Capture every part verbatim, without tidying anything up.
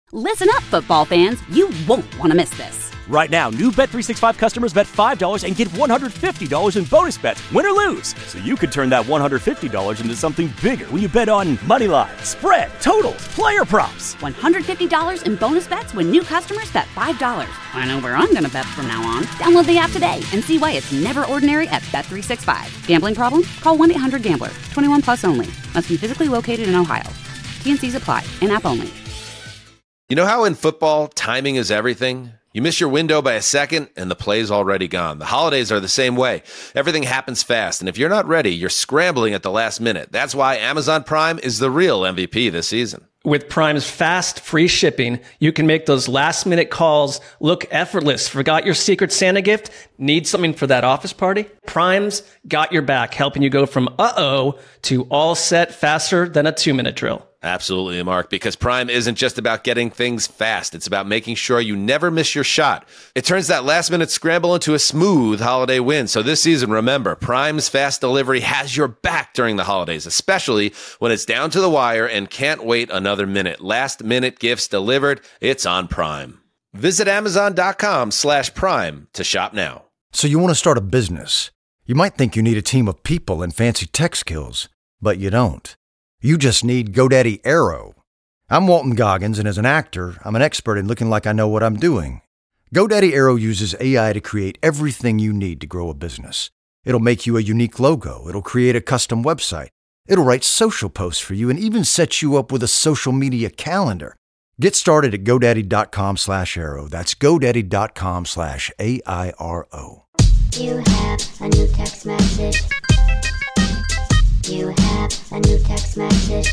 Listen up, football fans. You won't want to miss this. Right now, new Bet three sixty-five customers bet five dollars and get one hundred fifty dollars in bonus bets, win or lose. So you could turn that one hundred fifty dollars into something bigger when you bet on money line, spread, totals, player props. one hundred fifty dollars in bonus bets when new customers bet five dollars. I know where I'm going to bet from now on. Download the app today and see why it's never ordinary at Bet three sixty-five. Gambling problem? Call one eight hundred gambler. twenty-one plus only. Must be physically located in Ohio. T N Cs apply. In-app only. You know how in football, timing is everything? You miss your window by a second, and the play's already gone. The holidays are the same way. Everything happens fast, and if you're not ready, you're scrambling at the last minute. That's why Amazon Prime is the real M V P this season. With Prime's fast, free shipping, you can make those last-minute calls look effortless. Forgot your Secret Santa gift? Need something for that office party? Prime's got your back, helping you go from uh-oh to all set faster than a two-minute drill. Absolutely, Mark, because Prime isn't just about getting things fast. It's about making sure you never miss your shot. It turns that last-minute scramble into a smooth holiday win. So this season, remember, Prime's fast delivery has your back during the holidays, especially when it's down to the wire and can't wait another minute. Last-minute gifts delivered, it's on Prime. Visit Amazon.com slash Prime to shop now. So you want to start a business. You might think you need a team of people and fancy tech skills, but you don't. You just need GoDaddy Aero. I'm Walton Goggins, and as an actor, I'm an expert in looking like I know what I'm doing. GoDaddy Aero uses A I to create everything you need to grow a business. It'll make you a unique logo. It'll create a custom website. It'll write social posts for you and even set you up with a social media calendar. Get started at GoDaddy.com slash Aero. That's GoDaddy.com slash A I R O. You have a new text message. You have a new text message.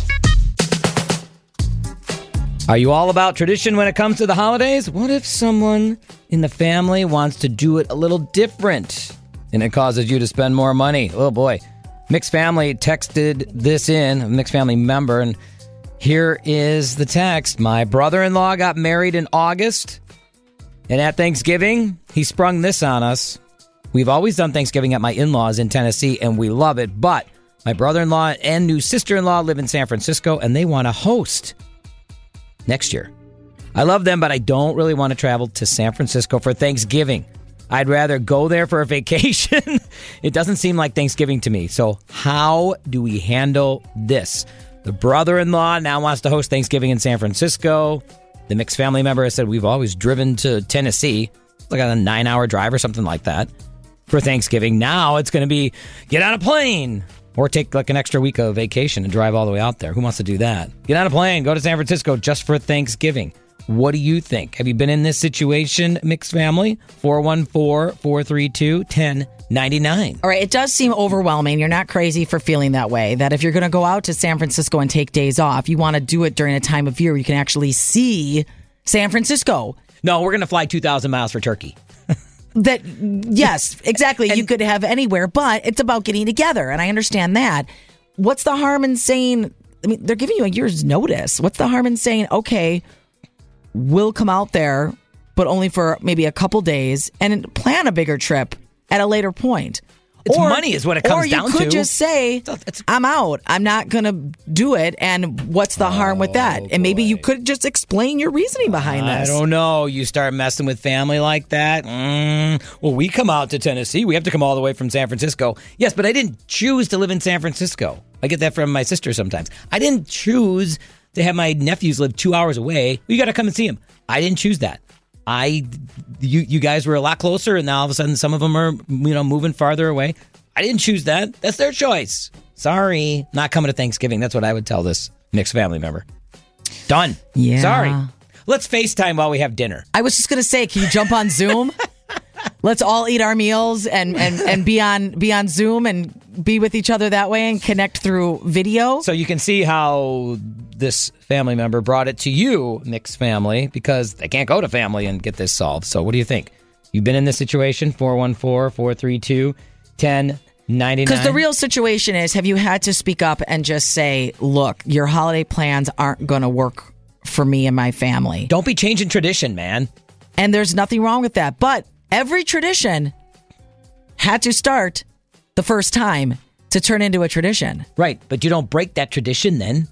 Are you all about tradition when it comes to the holidays? What if someone in the family wants to do it a little different and it causes you to spend more money? Oh boy. Mixed Family texted this in, a Mixed Family member, and here is the text. My brother-in-law got married in August, and at Thanksgiving, he sprung this on us. We've always done Thanksgiving at my in-laws in Tennessee, and we love it, but my brother-in-law and new sister-in-law live in San Francisco, and they want to host next year. I love them, but I don't really want to travel to San Francisco for Thanksgiving. I'd rather go there for a vacation. It doesn't seem like Thanksgiving to me. So how do we handle this? The brother-in-law now wants to host Thanksgiving in San Francisco. The Mixed Family member has said we've always driven to Tennessee. It's like a nine-hour drive or something like that for Thanksgiving. Now it's going to be get on a plane. Or take like an extra week of vacation and drive all the way out there. Who wants to do that? Get on a plane, go to San Francisco just for Thanksgiving. What do you think? Have you been in this situation, Mixed Family? four one four, four three two, one zero nine nine. All right, it does seem overwhelming. You're not crazy for feeling that way. That if you're going to go out to San Francisco and take days off, you want to do it during a time of year where you can actually see San Francisco. No, we're going to fly two thousand miles for Turkey. That, yes, exactly. And you could have anywhere, but it's about getting together, and I understand that. What's the harm in saying, I mean, they're giving you a year's notice. What's the harm in saying, okay, we'll come out there, but only for maybe a couple days, and plan a bigger trip at a later point? It's or, money is what it comes down to. Or you could just say, I'm out. I'm not going to do it. And what's the harm with that? Oh, and maybe boy. you could just explain your reasoning behind I this. don't know. You start messing with family like that. Mm. Well, we come out to Tennessee. We have to come all the way from San Francisco. Yes, but I didn't choose to live in San Francisco. I get that from my sister sometimes. I didn't choose to have my nephews live two hours away. You got to come and see them. I didn't choose that. I, you, you guys were a lot closer, and now all of a sudden some of them are, you know, moving farther away. I didn't choose that. That's their choice. Sorry. Not coming to Thanksgiving. That's what I would tell this Mixed Family member. Done. Yeah. Sorry. Let's FaceTime while we have dinner. I was just going to say, can you jump on Zoom? Let's all eat our meals and, and, and be on be on Zoom and be with each other that way and connect through video. So you can see how this family member brought it to you, Mixed Family, because they can't go to family and get this solved. So what do you think? You've been in this situation? four one four, four three two, one zero nine nine. Because the real situation is, have you had to speak up and just say, look, your holiday plans aren't going to work for me and my family? Don't be changing tradition, man. And there's nothing wrong with that. But every tradition had to start the first time to turn into a tradition. Right, but you don't break that tradition then.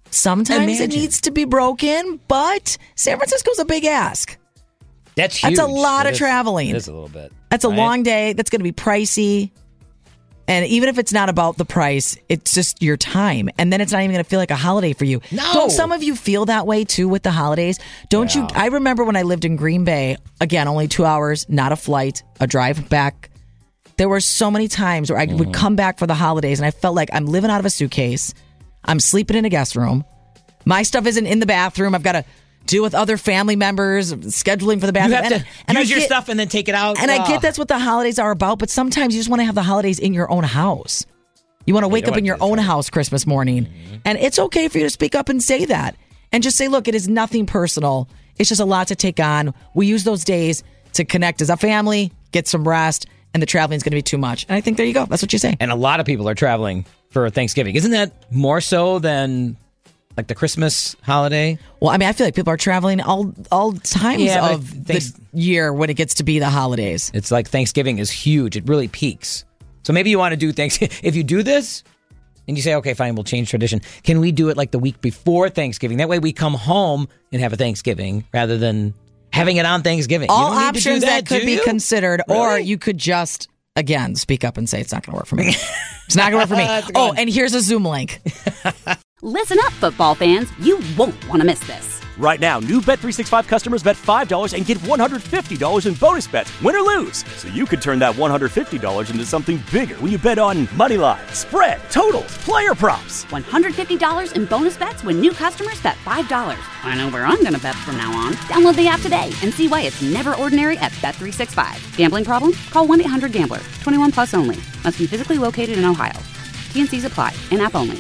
Sometimes Imagine. it needs to be broken, but San Francisco's a big ask. That's huge. That's a lot It of is- traveling. It is a little bit. That's a right? long day. That's going to be pricey. And even if it's not about the price, it's just your time. And then it's not even going to feel like a holiday for you. No. Don't some of you feel that way too with the holidays? Don't you? I remember when I lived in Green Bay, again, only two hours, not a flight, a drive back. There were so many times where I Mm-hmm. would come back for the holidays and I felt like I'm living out of a suitcase. I'm sleeping in a guest room. My stuff isn't in the bathroom. I've got to deal with other family members, scheduling for the bathroom. You have and, to and use I your get- stuff and then take it out. And I Oh. get that's what the holidays are about, but sometimes you just want to have the holidays in your own house. You want to wake know up in what your it is, own right? house Christmas morning. Mm-hmm. And it's okay for you to speak up and say that. And just say, look, it is nothing personal. It's just a lot to take on. We use those days to connect as a family, get some rest, and the traveling is going to be too much. And I think there you go. That's what you say. And a lot of people are traveling for Thanksgiving. Isn't that more so than like the Christmas holiday? Well, I mean, I feel like people are traveling all all times Yeah, but of I think- the year when it gets to be the holidays. It's like Thanksgiving is huge. It really peaks. So maybe you want to do Thanksgiving. If you do this and you say, okay, fine, we'll change tradition. Can we do it like the week before Thanksgiving? That way we come home and have a Thanksgiving rather than having it on Thanksgiving. All You don't need to do options that, could do be you? considered, or Really? you could just, again, speak up and say it's not going to work for me. It's not going to work for me. That's a good Oh, one. and here's a Zoom link. Listen up, football fans. You won't want to miss this. Right now, new Bet three sixty-five customers bet five dollars and get one hundred fifty dollars in bonus bets, win or lose. So you could turn that one hundred fifty dollars into something bigger when you bet on money line, spread, totals, player props. one hundred fifty dollars in bonus bets when new customers bet five dollars. I know where I'm going to bet from now on. Download the app today and see why it's never ordinary at Bet three sixty-five. Gambling problem? Call one eight hundred gambler. twenty-one plus only. Must be physically located in Ohio. T N Cs apply. In-app only.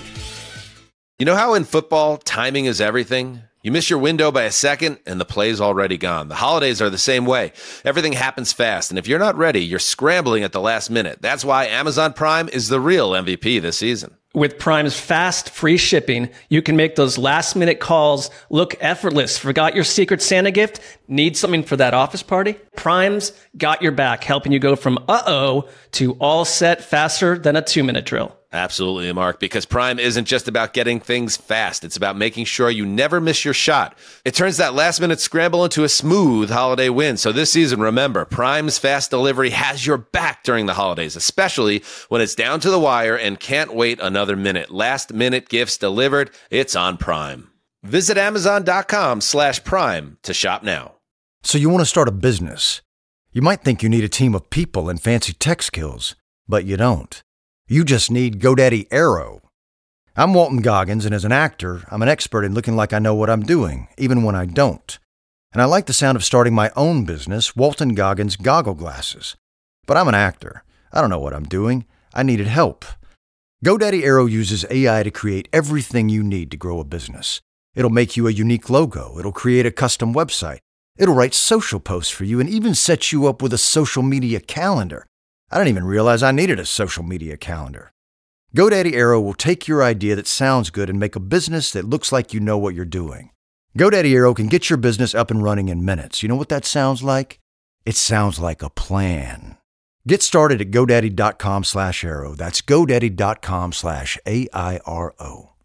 You know how in football, timing is everything? You miss your window by a second, and the play's already gone. The holidays are the same way. Everything happens fast, and if you're not ready, you're scrambling at the last minute. That's why Amazon Prime is the real M V P this season. With Prime's fast, free shipping, you can make those last-minute calls look effortless. Forgot your Secret Santa gift? Need something for that office party? Prime's got your back, helping you go from uh-oh to all set faster than a two-minute drill. Absolutely, Mark, because Prime isn't just about getting things fast. It's about making sure you never miss your shot. It turns that last-minute scramble into a smooth holiday win. So this season, remember, Prime's fast delivery has your back during the holidays, especially when it's down to the wire and can't wait another minute. Last-minute gifts delivered, it's on Prime. Visit Amazon.com slash Prime to shop now. So you want to start a business. You might think you need a team of people and fancy tech skills, but you don't. You just need GoDaddy Aero. I'm Walton Goggins, and as an actor, I'm an expert in looking like I know what I'm doing, even when I don't. And I like the sound of starting my own business, Walton Goggins Goggle Glasses. But I'm an actor. I don't know what I'm doing. I needed help. GoDaddy Aero uses A I to create everything you need to grow a business. It'll make you a unique logo. It'll create a custom website. It'll write social posts for you and even set you up with a social media calendar. I didn't even realize I needed a social media calendar. GoDaddy Aero will take your idea that sounds good and make a business that looks like you know what you're doing. GoDaddy Aero can get your business up and running in minutes. You know what that sounds like? It sounds like a plan. Get started at GoDaddy.com slash Aero. That's GoDaddy.com slash A I R O.